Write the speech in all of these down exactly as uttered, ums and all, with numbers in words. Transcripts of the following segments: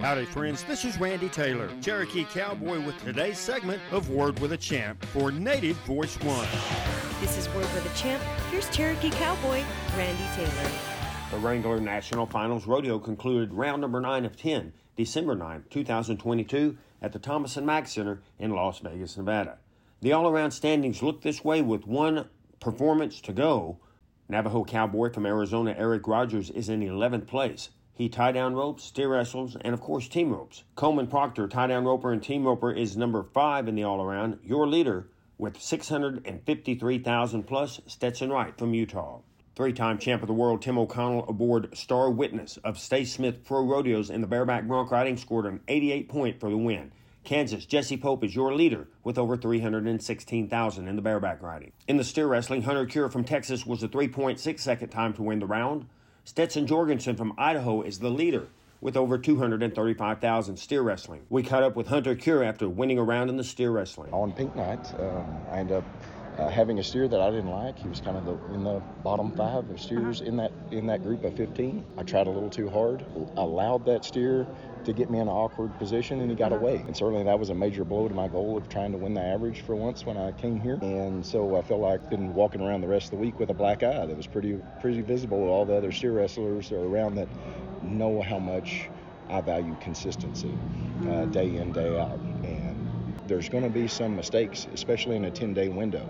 Howdy friends, this is Randy Taylor, Cherokee Cowboy, with today's segment of Word with a Champ for Native Voice One. This is Word with a Champ. Here's Cherokee Cowboy, Randy Taylor. The Wrangler National Finals Rodeo concluded round number nine of ten, December ninth, twenty twenty-two, at the Thomas and Mack Center in Las Vegas, Nevada. The all-around standings look this way with one performance to go. Navajo Cowboy from Arizona, Eric Rogers, is in eleventh place. He tie-down ropes, steer wrestles, and of course team ropes. Coleman Proctor, tie-down roper and team roper, is number five in the all-around. Your leader with six hundred fifty-three thousand plus, Stetson Wright from Utah. Three-time champ of the world Tim O'Connell aboard Star Witness of Stay Smith Pro Rodeos in the bareback bronc riding scored an eighty-eight point for the win. Kansas, Jesse Pope is your leader with over three hundred sixteen thousand in the bareback riding. In the steer wrestling, Hunter Cure from Texas was the three point six second time to win the round. Stetson Jorgensen from Idaho is the leader with over two hundred thirty-five thousand steer wrestling. We caught up with Hunter Cure after winning a round in the steer wrestling. On Pink Night, um, I ended up uh, having a steer that I didn't like. He was kind of the, in the bottom five of steers in that in that group of fifteen. I tried a little too hard, allowed that steer to get me in an awkward position, and he got away. And certainly that was a major blow to my goal of trying to win the average for once when I came here. And so I felt like I've been walking around the rest of the week with a black eye that was pretty pretty visible to all the other steer wrestlers around that know how much I value consistency uh, day in, day out. And there's going to be some mistakes, especially in a ten-day window.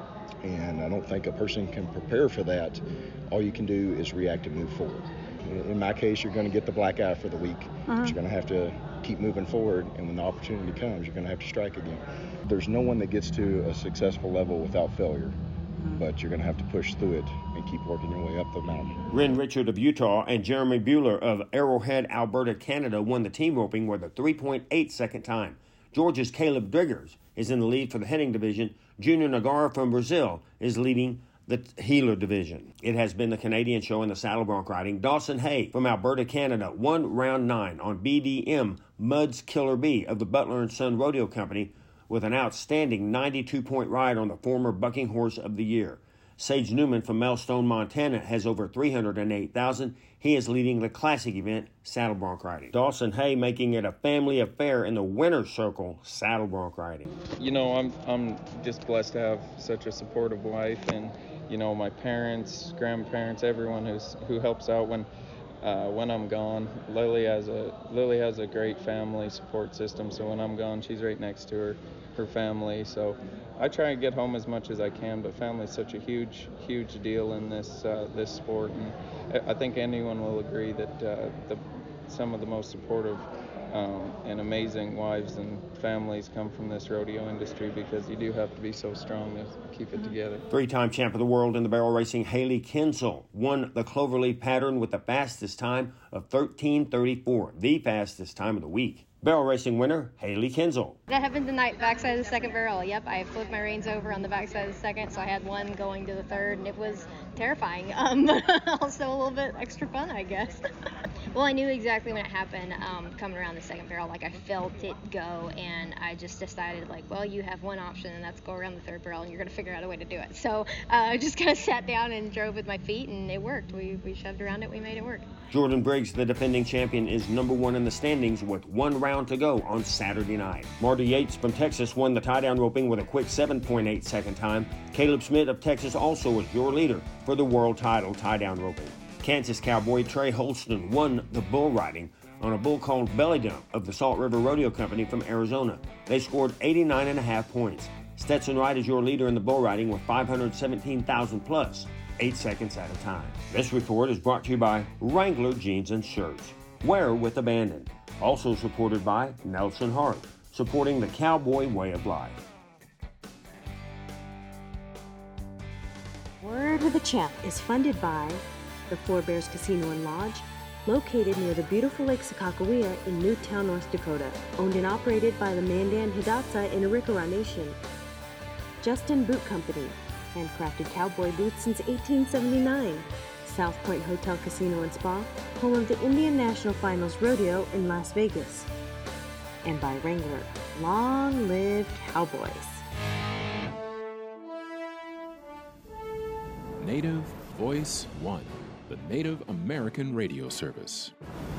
And I don't think a person can prepare for that. All you can do is react and move forward. In my case, you're going to get the black eye for the week, uh-huh. but you're going to have to keep moving forward, and when the opportunity comes, you're going to have to strike again. There's no one that gets to a successful level without failure, but you're going to have to push through it and keep working your way up the mountain. Ren Richard of Utah and Jeremy Bueller of Arrowhead, Alberta, Canada won the team roping with a three point eight second time. Georgia's Caleb Driggers is in the lead for the heading division. Junior Nagara from Brazil is leading the healer division. It has been the Canadian show in the saddle bronc riding. Dawson Hay from Alberta, Canada won round nine on B D M Mud's Killer Bee of the Butler and Son Rodeo Company with an outstanding ninety-two point ride on the former bucking horse of the year. Sage Newman from Melstone, Montana has over three hundred eight thousand. He is leading the classic event, saddle bronc riding. Dawson Hay making it a family affair in the winner's circle, saddle bronc riding. You know, I'm I'm just blessed to have such a supportive wife, and you know, my parents, grandparents, everyone who's who helps out when uh, when I'm gone. Lily has a Lily has a great family support system, so when I'm gone, she's right next to her her family. So I try and get home as much as I can, but family is such a huge huge deal in this uh, this sport, and I think anyone will agree that uh, the some of the most supportive Um, and amazing wives and families come from this rodeo industry, because you do have to be so strong to keep it together. Three-time champ of the world in the barrel racing, Haley Kinsel, won the Cloverleaf pattern with the fastest time of thirteen thirty-four, the fastest time of the week. Barrel racing winner, Haley Kinsel. That happened tonight, backside of the second barrel. Yep, I flipped my reins over on the backside of the second, so I had one going to the third, and it was terrifying. Um, also a little bit extra fun, I guess. Well, I knew exactly when it happened, um, coming around the second barrel. Like, I felt it go, and I just decided, like, well, you have one option, and that's go around the third barrel, and you're going to figure out a way to do it. So uh, I just kind of sat down and drove with my feet, and it worked. We, we shoved around it. We made it work. Jordan Briggs, the defending champion, is number one in the standings with one round to go on Saturday night. Marty Yates from Texas won the tie-down roping with a quick seven point eight second time. Caleb Smith of Texas also is your leader for the world title tie-down roping. Kansas Cowboy Trey Holston won the bull riding on a bull called Belly Dump of the Salt River Rodeo Company from Arizona. They scored eighty-nine and a half points. Stetson Wright is your leader in the bull riding with five hundred seventeen thousand plus, eight seconds at a time. This report is brought to you by Wrangler Jeans and Shirts. Wear with abandon. Also supported by Nelson Hart, supporting the cowboy way of life. Word with a Champ is funded by the Four Bears Casino and Lodge, located near the beautiful Lake Sakakawea in Newtown, North Dakota, owned and operated by the Mandan Hidatsa in Arikara Nation. Justin Boot Company, handcrafted cowboy boots since eighteen seventy-nine. South Point Hotel Casino and Spa, home of the Indian National Finals Rodeo in Las Vegas. And by Wrangler, long live cowboys. Native Voice One, the Native American radio service.